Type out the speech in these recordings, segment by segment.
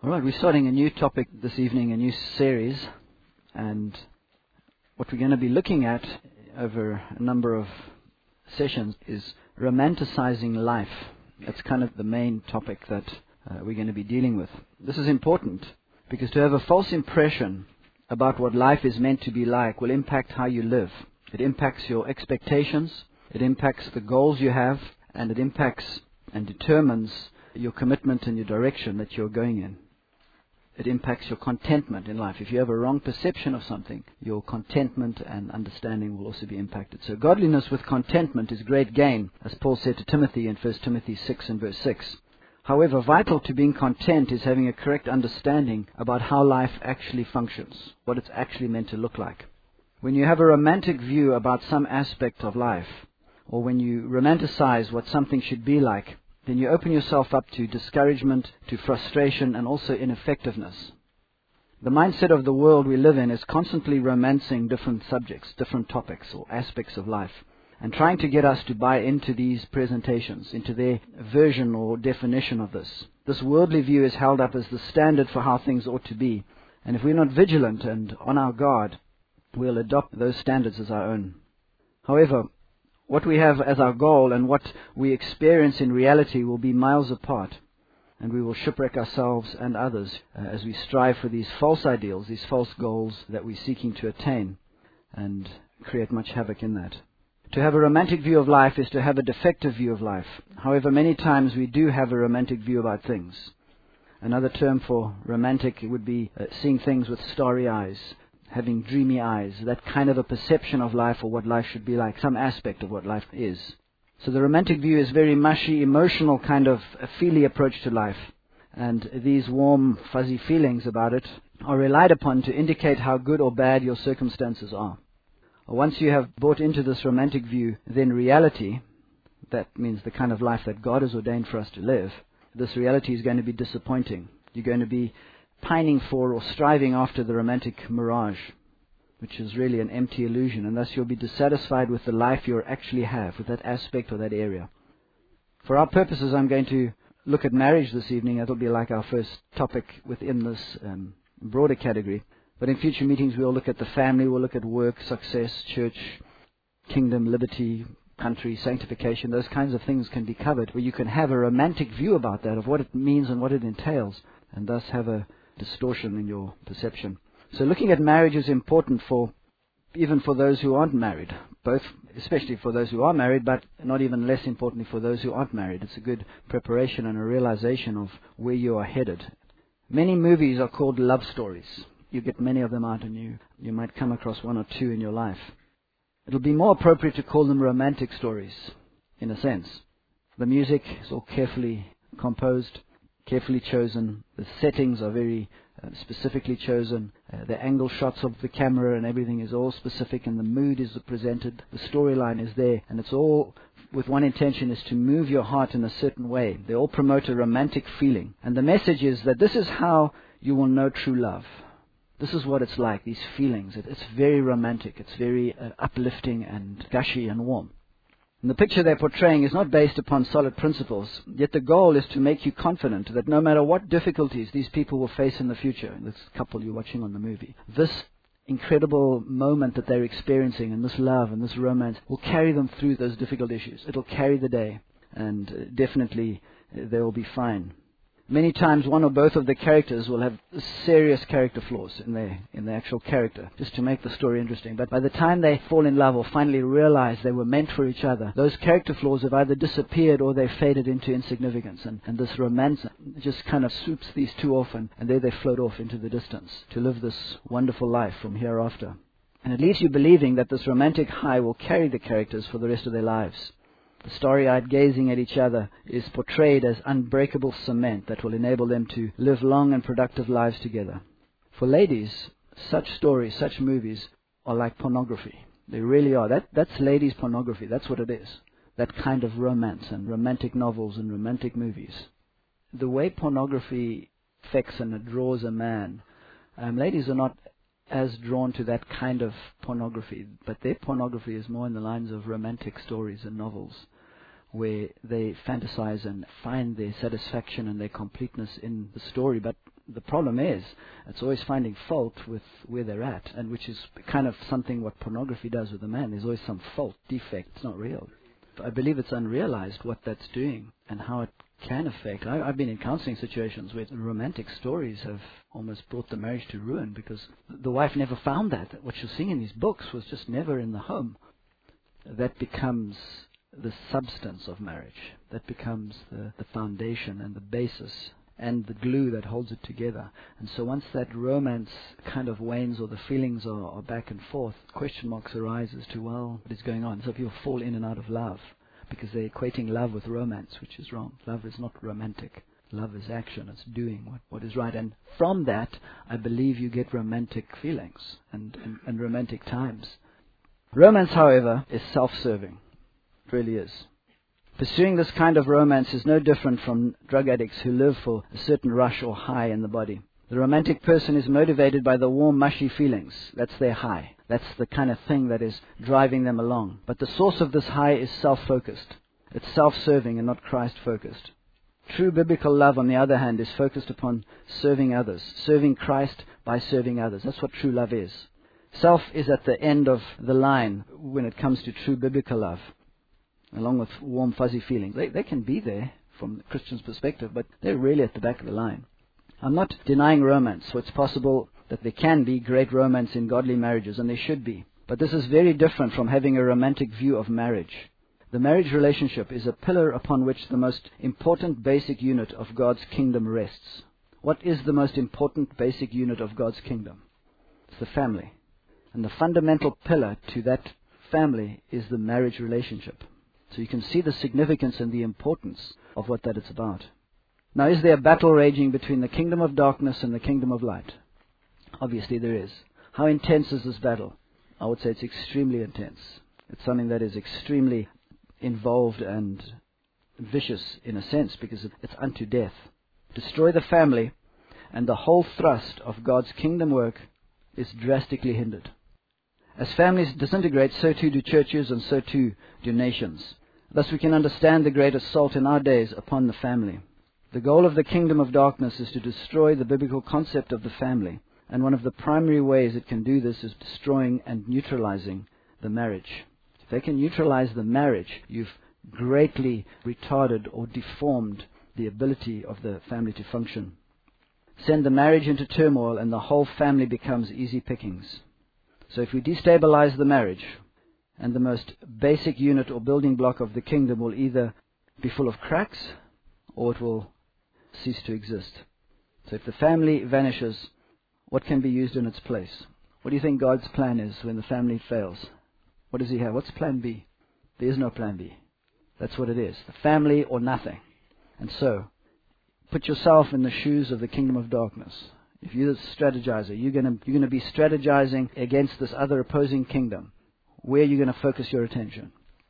All right, we're starting a new topic this evening, a new series, and what we're going to be looking at over a number of sessions is romanticizing life. That's kind of the main topic that we're going to be dealing with. This is important because to have a false impression about what life is meant to be like will impact how you live. It impacts your expectations, it impacts the goals you have, and it impacts and determines your commitment and your direction that you're going in. It impacts your contentment in life. If you have a wrong perception of something, your contentment and understanding will also be impacted. So godliness with contentment is great gain, as Paul said to Timothy in 1 Timothy 6 and verse 6. However, vital to being content is having a correct understanding about how life actually functions, what it's actually meant to look like. When you have a romantic view about some aspect of life, or when you romanticize what something should be like, then you open yourself up to discouragement, to frustration, and also ineffectiveness. The mindset of the world we live in is constantly romancing different subjects, different topics or aspects of life, and trying to get us to buy into these presentations, into their version or definition of this. This worldly view is held up as the standard for how things ought to be, and if we're not vigilant and on our guard, we'll adopt those standards as our own. However, what we have as our goal and what we experience in reality will be miles apart, and we will shipwreck ourselves and others as we strive for these false ideals, these false goals that we're seeking to attain, and create much havoc in that. To have a romantic view of life is to have a defective view of life. However, many times we do have a romantic view about things. Another term for romantic would be seeing things with starry eyes, having dreamy eyes, that kind of a perception of life or what life should be like, some aspect of what life is. So the romantic view is very mushy, emotional kind of a feely approach to life. And these warm, fuzzy feelings about it are relied upon to indicate how good or bad your circumstances are. Once you have bought into this romantic view, then reality, that means the kind of life that God has ordained for us to live, this reality is going to be disappointing. You're going to be pining for or striving after the romantic mirage, which is really an empty illusion, and thus you'll be dissatisfied with the life you actually have, with that aspect or that area. For our purposes, I'm going to look at marriage this evening. That'll be like our first topic within this broader category. But in future meetings, we'll look at the family, we'll look at work, success, church, kingdom, liberty, country, sanctification. Those kinds of things can be covered, where you can have a romantic view about that, of what it means and what it entails, and thus have a distortion in your perception. So looking at marriage is important even for those who aren't married, both especially for those who are married, but not even less importantly for those who aren't married. It's a good preparation and a realization of where you are headed. Many movies are called love stories. You get many of them out, and you might come across one or two in your life. It'll be more appropriate to call them romantic stories, in a sense. The music is all carefully composed, carefully chosen. The settings are very specifically chosen. The angle shots of the camera and everything is all specific, and the mood is presented. The storyline is there, and it's all with one intention, is to move your heart in a certain way. They all promote a romantic feeling. And the message is that this is how you will know true love. This is what it's like, these feelings. It's very romantic. It's very uplifting and gushy and warm. And the picture they're portraying is not based upon solid principles, yet the goal is to make you confident that no matter what difficulties these people will face in the future, this couple you're watching on the movie, this incredible moment that they're experiencing and this love and this romance will carry them through those difficult issues. It'll carry the day, and definitely they will be fine. Many times one or both of the characters will have serious character flaws in their actual character, just to make the story interesting. But by the time they fall in love or finally realize they were meant for each other, those character flaws have either disappeared or they've faded into insignificance. And this romance just kind of swoops these two off, and there they float off into the distance to live this wonderful life from hereafter. And it leaves you believing that this romantic high will carry the characters for the rest of their lives. The starry-eyed gazing at each other is portrayed as unbreakable cement that will enable them to live long and productive lives together. For ladies, such stories, such movies are like pornography. They really are. That's ladies' pornography. That's what it is. That kind of romance and romantic novels and romantic movies. The way pornography affects and draws a man, ladies are not as drawn to that kind of pornography, but their pornography is more in the lines of romantic stories and novels, where they fantasize and find their satisfaction and their completeness in the story, but the problem is, it's always finding fault with where they're at, and which is kind of something what pornography does with a man. There's always some fault, defect. It's not real. I believe it's unrealized what that's doing and how it can affect. I've been in counseling situations where romantic stories have almost brought the marriage to ruin because the wife never found that. What she was seeing in these books was just never in the home. That becomes the substance of marriage. That becomes the foundation and the basis and the glue that holds it together. And so once that romance kind of wanes or the feelings are back and forth, question marks arise as to, well, what is going on? So people fall in and out of love because they're equating love with romance, which is wrong. Love is not romantic. Love is action. It's doing what is right. And from that, I believe you get romantic feelings and romantic times. Romance, however, is self-serving. It really is. Pursuing this kind of romance is no different from drug addicts who live for a certain rush or high in the body. The romantic person is motivated by the warm, mushy feelings. That's their high. That's the kind of thing that is driving them along. But the source of this high is self-focused. It's self-serving and not Christ-focused. True biblical love, on the other hand, is focused upon serving others, serving Christ by serving others. That's what true love is. Self is at the end of the line when it comes to true biblical love, along with warm, fuzzy feelings. They can be there from the Christian's perspective, but they're really at the back of the line. I'm not denying romance, so it's possible that there can be great romance in godly marriages, and there should be. But this is very different from having a romantic view of marriage. The marriage relationship is a pillar upon which the most important basic unit of God's kingdom rests. What is the most important basic unit of God's kingdom? It's the family. And the fundamental pillar to that family is the marriage relationship. So you can see the significance and the importance of what that is about. Now, is there a battle raging between the kingdom of darkness and the kingdom of light? Obviously there is. How intense is this battle? I would say it's extremely intense. It's something that is extremely involved and vicious in a sense because it's unto death. Destroy the family and the whole thrust of God's kingdom work is drastically hindered. As families disintegrate, so too do churches and so too do nations. Thus we can understand the great assault in our days upon the family. The goal of the kingdom of darkness is to destroy the biblical concept of the family. And one of the primary ways it can do this is destroying and neutralizing the marriage. If they can neutralize the marriage, you've greatly retarded or deformed the ability of the family to function. Send the marriage into turmoil and the whole family becomes easy pickings. So if we destabilize the marriage, and the most basic unit or building block of the kingdom will either be full of cracks or it will cease to exist. So if the family vanishes, what can be used in its place? What do you think God's plan is when the family fails? What does He have? What's plan B? There is no plan B. That's what it is. The family or nothing. And so, put yourself in the shoes of the kingdom of darkness. If you're the strategizer, you're going to be strategizing against this other opposing kingdom. Where are you going to focus your attention?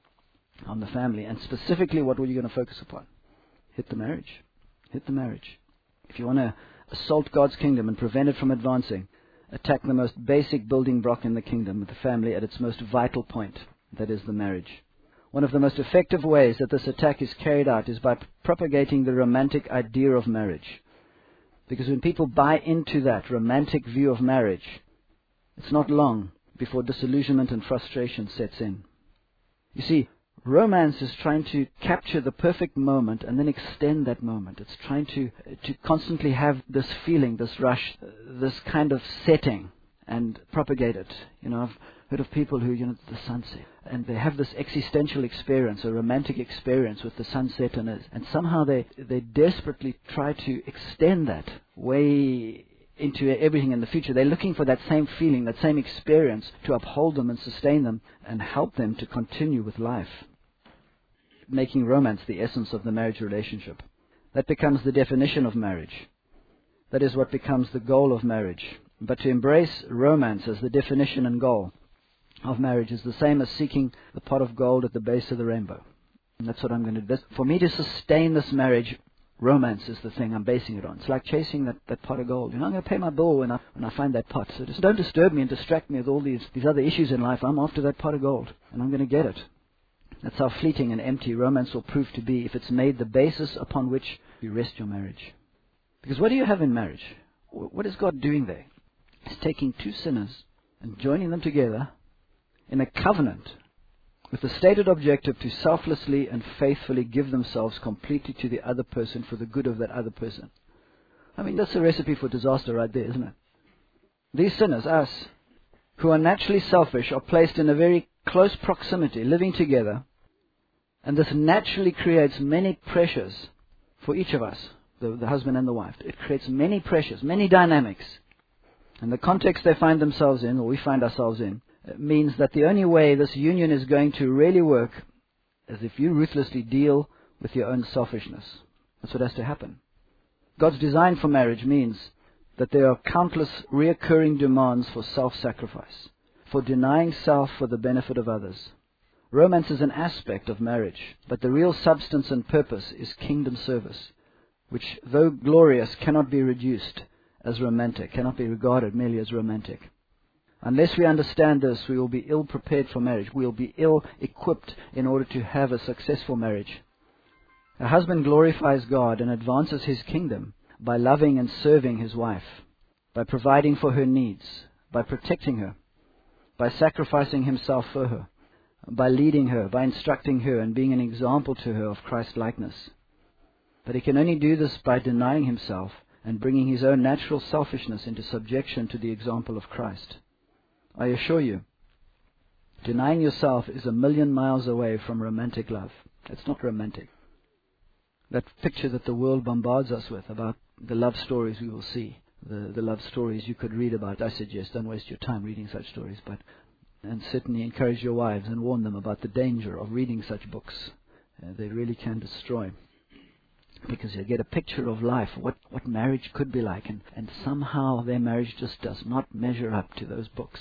On the family. And specifically, what were you going to focus upon? Hit the marriage. Hit the marriage. If you want to assault God's kingdom and prevent it from advancing, attack the most basic building block in the kingdom, the family, at its most vital point. That is the marriage. One of the most effective ways that this attack is carried out is by propagating the romantic idea of marriage. Because when people buy into that romantic view of marriage, it's not long before disillusionment and frustration sets in. You see, romance is trying to capture the perfect moment and then extend that moment. It's trying to constantly have this feeling, this rush, this kind of setting and propagate it. I've heard of people who, the sunset, and they have this existential experience, a romantic experience with the sunset, and somehow they desperately try to extend that way into everything in the future. They're looking for that same feeling, that same experience to uphold them and sustain them and help them to continue with life, making romance the essence of the marriage relationship. That becomes the definition of marriage. That is what becomes the goal of marriage. But to embrace romance as the definition and goal of marriage is the same as seeking the pot of gold at the base of the rainbow. And that's what I'm going to do. For me to sustain this marriage, romance is the thing I'm basing it on. It's like chasing that pot of gold. I'm going to pay my bill when I find that pot. So just don't disturb me and distract me with all these other issues in life. I'm after that pot of gold, and I'm going to get it. That's how fleeting and empty romance will prove to be if it's made the basis upon which you rest your marriage. Because what do you have in marriage? what is God doing there? He's taking two sinners and joining them together in a covenant with the stated objective to selflessly and faithfully give themselves completely to the other person for the good of that other person. I mean, that's a recipe for disaster right there, isn't it? These sinners, us, who are naturally selfish, are placed in a very close proximity, living together, and this naturally creates many pressures for each of us, the husband and the wife. It creates many pressures, many dynamics. And the context they find themselves in, or we find ourselves in, means that the only way this union is going to really work is if you ruthlessly deal with your own selfishness. That's what has to happen. God's design for marriage means that there are countless reoccurring demands for self-sacrifice, for denying self for the benefit of others. Romance is an aspect of marriage, but the real substance and purpose is kingdom service, which, though glorious, cannot be reduced as romantic, cannot be regarded merely as romantic. Unless we understand this, we will be ill-prepared for marriage. We will be ill-equipped in order to have a successful marriage. A husband glorifies God and advances His kingdom by loving and serving his wife, by providing for her needs, by protecting her, by sacrificing himself for her, by leading her, by instructing her and being an example to her of Christ-likeness. But he can only do this by denying himself and bringing his own natural selfishness into subjection to the example of Christ. I assure you, denying yourself is 1,000,000 miles away from romantic love. It's not romantic. That picture that the world bombards us with about the love stories we will see, the love stories you could read about, I suggest don't waste your time reading such stories, and certainly encourage your wives and warn them about the danger of reading such books. They really can destroy. Because you get a picture of life, what marriage could be like, and somehow their marriage just does not measure up to those books.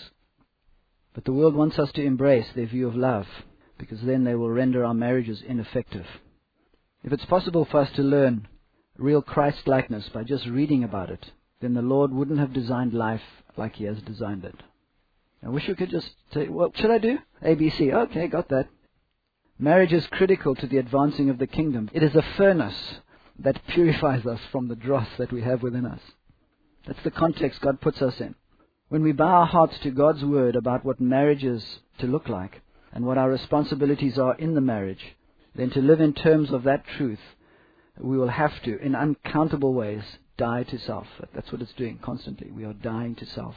But the world wants us to embrace their view of love, because then they will render our marriages ineffective. If it's possible for us to learn real Christ-likeness by just reading about it, then the Lord wouldn't have designed life like He has designed it. I wish we could just say, what should I do? A, B, C. Okay, got that. Marriage is critical to the advancing of the kingdom. It is a furnace that purifies us from the dross that we have within us. That's the context God puts us in. When we bow our hearts to God's word about what marriage is to look like and what our responsibilities are in the marriage, then to live in terms of that truth, we will have to, in uncountable ways, die to self. That's what it's doing constantly. We are dying to self.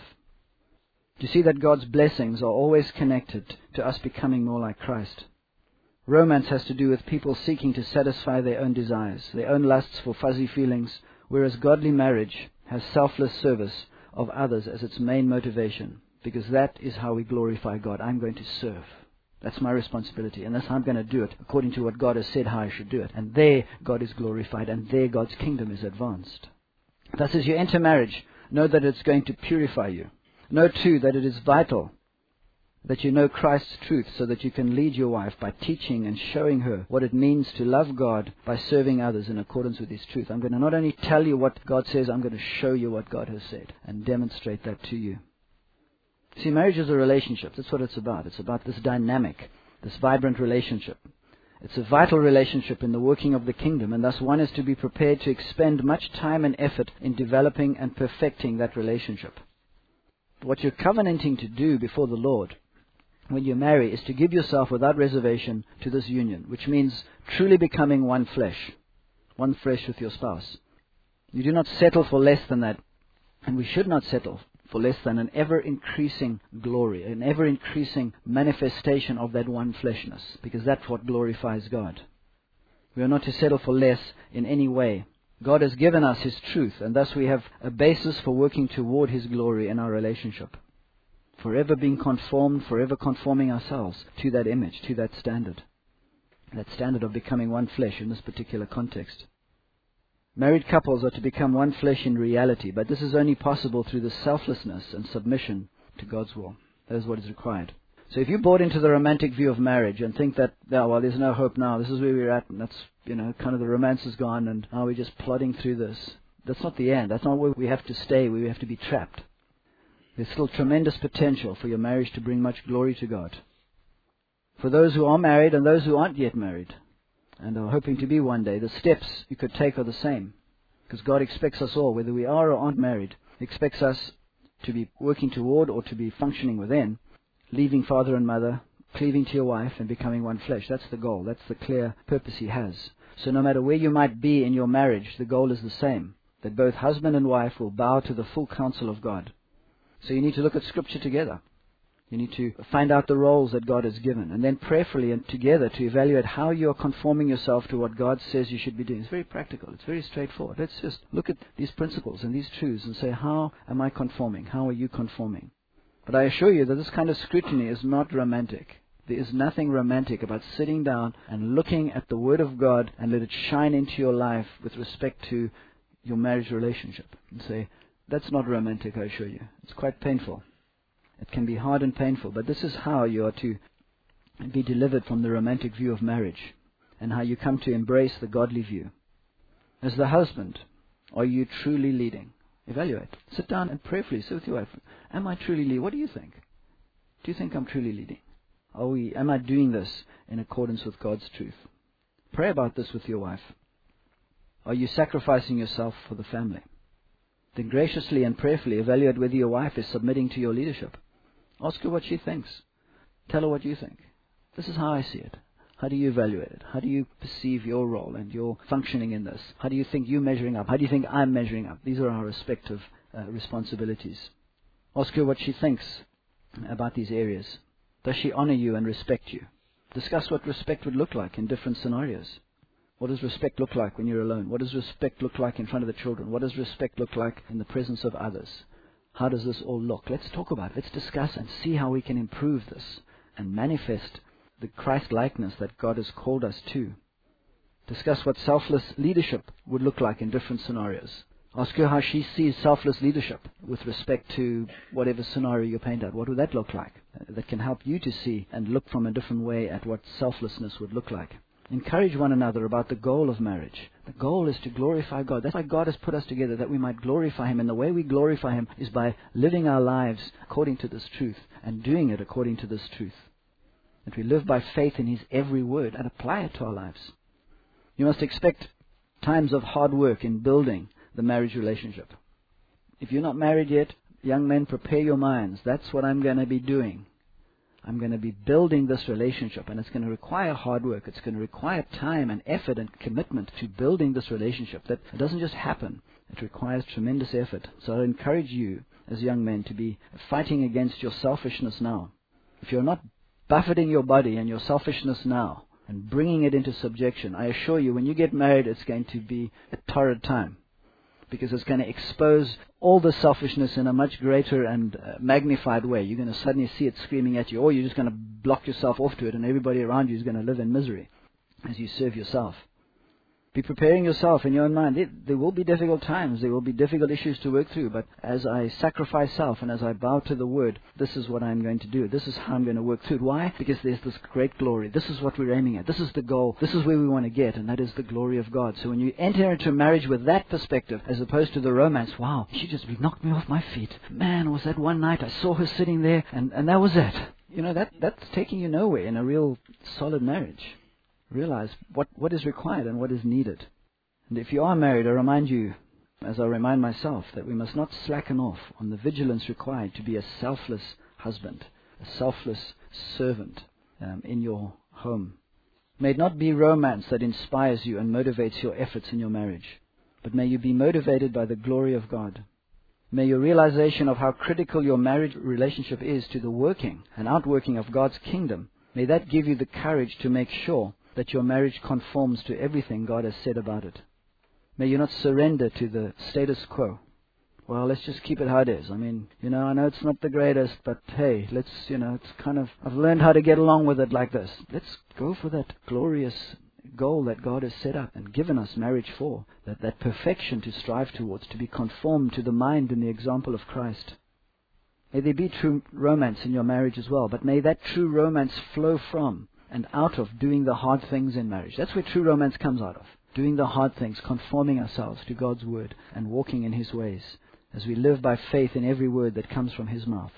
You see that God's blessings are always connected to us becoming more like Christ. Romance has to do with people seeking to satisfy their own desires, their own lusts for fuzzy feelings, whereas godly marriage has selfless service of others as its main motivation, because that is how we glorify God. I'm going to serve. That's my responsibility, and that's how I'm going to do it according to what God has said how I should do it. And there God is glorified, and there God's kingdom is advanced. Thus, as you enter marriage, know that it's going to purify you. Know, too, that it is vital that you know Christ's truth so that you can lead your wife by teaching and showing her what it means to love God by serving others in accordance with His truth. I'm going to not only tell you what God says, I'm going to show you what God has said and demonstrate that to you. See, marriage is a relationship. That's what it's about. It's about this dynamic, this vibrant relationship. It's a vital relationship in the working of the kingdom, and thus one is to be prepared to expend much time and effort in developing and perfecting that relationship. What you're covenanting to do before the Lord when you marry is to give yourself without reservation to this union, which means truly becoming one flesh with your spouse. You do not settle for less than that, and we should not settle for less than an ever-increasing glory, an ever-increasing manifestation of that one fleshness, because that's what glorifies God. We are not to settle for less in any way. God has given us His truth, and thus we have a basis for working toward His glory in our relationship. Forever being conformed, forever conforming ourselves to that image, to that standard of becoming one flesh in this particular context. Married couples are to become one flesh in reality, but this is only possible through the selflessness and submission to God's will. That is what is required. So if you bought into the romantic view of marriage and think that, there's no hope now, this is where we're at, and that's, kind of the romance is gone, and now we're just plodding through this. That's not the end. That's not where we have to stay, where we have to be trapped. There's still tremendous potential for your marriage to bring much glory to God. For those who are married and those who aren't yet married, and are hoping to be one day, the steps you could take are the same. Because God expects us all, whether we are or aren't married, He expects us to be working toward or to be functioning within, leaving father and mother, cleaving to your wife and becoming one flesh. That's the goal. That's the clear purpose He has. So no matter where you might be in your marriage, the goal is the same, that both husband and wife will bow to the full counsel of God. So you need to look at Scripture together. You need to find out the roles that God has given, and then prayerfully and together to evaluate how you are conforming yourself to what God says you should be doing. It's very practical. It's very straightforward. Let's just look at these principles and these truths and say, how am I conforming? How are you conforming? But I assure you that this kind of scrutiny is not romantic. There is nothing romantic about sitting down and looking at the Word of God and let it shine into your life with respect to your marriage relationship. And say, that's not romantic, I assure you. It's quite painful. It can be hard and painful, but this is how you are to be delivered from the romantic view of marriage and how you come to embrace the godly view. As the husband, are you truly leading? Evaluate. Sit down and prayerfully say with your wife, am I truly leading? What do you think? Do you think I'm truly leading? Am I doing this in accordance with God's truth? Pray about this with your wife. Are you sacrificing yourself for the family? Then graciously and prayerfully evaluate whether your wife is submitting to your leadership. Ask her what she thinks. Tell her what you think. This is how I see it. How do you evaluate it? How do you perceive your role and your functioning in this? How do you think you're measuring up? How do you think I'm measuring up? These are our respective responsibilities. Ask her what she thinks about these areas. Does she honor you and respect you? Discuss what respect would look like in different scenarios. What does respect look like when you're alone? What does respect look like in front of the children? What does respect look like in the presence of others? How does this all look? Let's talk about it. Let's discuss and see how we can improve this and manifest the Christ-likeness that God has called us to. Discuss what selfless leadership would look like in different scenarios. Ask her how she sees selfless leadership with respect to whatever scenario you paint out. What would that look like? That can help you to see and look from a different way at what selflessness would look like. Encourage one another about the goal of marriage. The goal is to glorify God. That's why God has put us together, that we might glorify Him. And the way we glorify Him is by living our lives according to this truth and doing it according to this truth. That we live by faith in His every word and apply it to our lives. You must expect times of hard work in building the marriage relationship. If you're not married yet, young men, prepare your minds. That's what I'm going to be doing. I'm going to be building this relationship, and it's going to require hard work. It's going to require time and effort and commitment to building this relationship. That it doesn't just happen. It requires tremendous effort. So I encourage you as young men to be fighting against your selfishness now. If you're not buffeting your body and your selfishness now and bringing it into subjection, I assure you when you get married it's going to be a torrid time. Because it's going to expose all the selfishness in a much greater and magnified way. You're going to suddenly see it screaming at you, or you're just going to block yourself off to it, and everybody around you is going to live in misery as you serve yourself. Be preparing yourself in your own mind. There will be difficult times. There will be difficult issues to work through. But as I sacrifice self and as I bow to the Word, this is what I'm going to do. This is how I'm going to work through it. Why? Because there's this great glory. This is what we're aiming at. This is the goal. This is where we want to get, and that is the glory of God. So when you enter into marriage with that perspective, as opposed to the romance, wow, she just knocked me off my feet. Man, was that one night I saw her sitting there, and that was it. You know, that's taking you nowhere in a real solid marriage. Realize what is required and what is needed. And if you are married, I remind you, as I remind myself, that we must not slacken off on the vigilance required to be a selfless husband, a selfless servant in your home. May it not be romance that inspires you and motivates your efforts in your marriage, but may you be motivated by the glory of God. May your realization of how critical your marriage relationship is to the working and outworking of God's kingdom, may that give you the courage to make sure that your marriage conforms to everything God has said about it. May you not surrender to the status quo. Well, let's just keep it how it is. I mean, I know it's not the greatest, but hey, let's, it's kind of, I've learned how to get along with it like this. Let's go for that glorious goal that God has set up and given us marriage for, that perfection to strive towards, to be conformed to the mind and the example of Christ. May there be true romance in your marriage as well, but may that true romance flow from and out of doing the hard things in marriage. That's where true romance comes out of. Doing the hard things, conforming ourselves to God's word and walking in His ways as we live by faith in every word that comes from His mouth.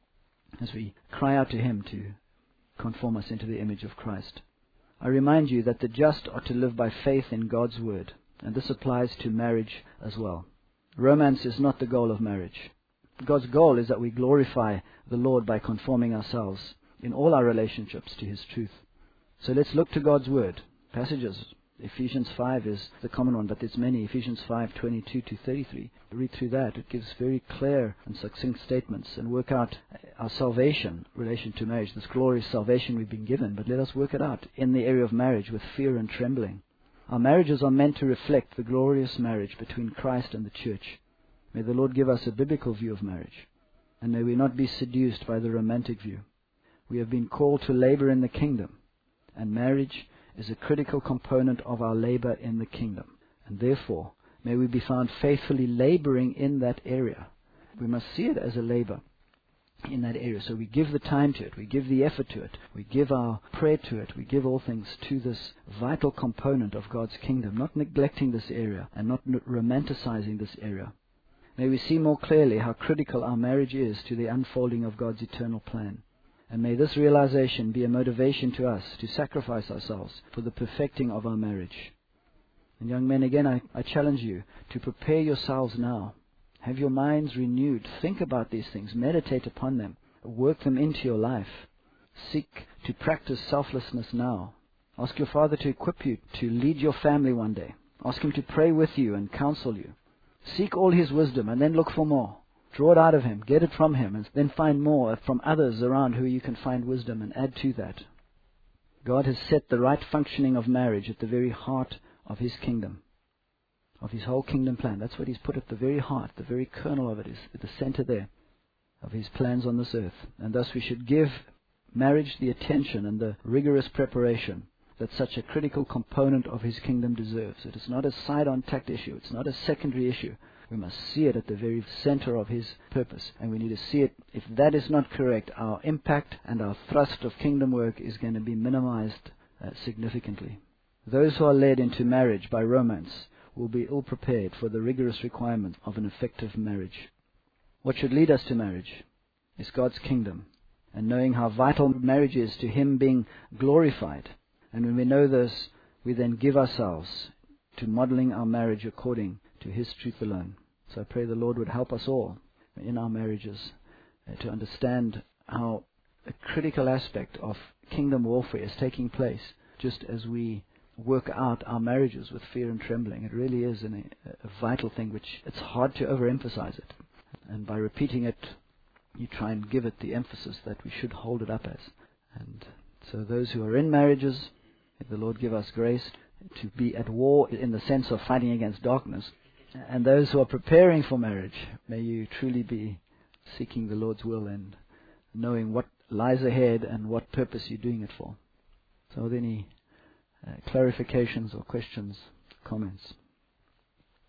As we cry out to Him to conform us into the image of Christ. I remind you that the just are to live by faith in God's word, and this applies to marriage as well. Romance is not the goal of marriage. God's goal is that we glorify the Lord by conforming ourselves in all our relationships to His truth. So let's look to God's Word. Passages. Ephesians 5 is the common one, but there's many. Ephesians 5:22 to 33. Read through that. It gives very clear and succinct statements, and work out our salvation in relation to marriage, this glorious salvation we've been given. But let us work it out in the area of marriage with fear and trembling. Our marriages are meant to reflect the glorious marriage between Christ and the church. May the Lord give us a biblical view of marriage, and may we not be seduced by the romantic view. We have been called to labor in the kingdom, and marriage is a critical component of our labor in the kingdom. And therefore, may we be found faithfully laboring in that area. We must see it as a labor in that area. So we give the time to it, we give the effort to it, we give our prayer to it, we give all things to this vital component of God's kingdom, not neglecting this area and not romanticizing this area. May we see more clearly how critical our marriage is to the unfolding of God's eternal plan. And may this realization be a motivation to us to sacrifice ourselves for the perfecting of our marriage. And young men, again, I challenge you to prepare yourselves now. Have your minds renewed. Think about these things. Meditate upon them. Work them into your life. Seek to practice selflessness now. Ask your Father to equip you to lead your family one day. Ask Him to pray with you and counsel you. Seek all His wisdom and then look for more. Draw it out of Him, get it from Him, and then find more from others around who you can find wisdom and add to that. God has set the right functioning of marriage at the very heart of His kingdom, of His whole kingdom plan. That's what He's put at the very heart, the very kernel of it is at the center there of His plans on this earth. And thus we should give marriage the attention and the rigorous preparation that such a critical component of His kingdom deserves. It is not a side-on tacked issue. It's not a secondary issue. We must see it at the very center of His purpose. And we need to see it. If that is not correct, our impact and our thrust of kingdom work is going to be minimized significantly. Those who are led into marriage by romance will be ill-prepared for the rigorous requirements of an effective marriage. What should lead us to marriage is God's kingdom, and knowing how vital marriage is to Him being glorified. And when we know this, we then give ourselves to modeling our marriage according to His truth alone. So I pray the Lord would help us all in our marriages to understand how a critical aspect of kingdom warfare is taking place just as we work out our marriages with fear and trembling. It really is a vital thing, which it's hard to overemphasize it. And by repeating it, you try and give it the emphasis that we should hold it up as. And so those who are in marriages, may the Lord give us grace to be at war in the sense of fighting against darkness. And those who are preparing for marriage, may you truly be seeking the Lord's will and knowing what lies ahead and what purpose you're doing it for. So are there any clarifications or questions, comments?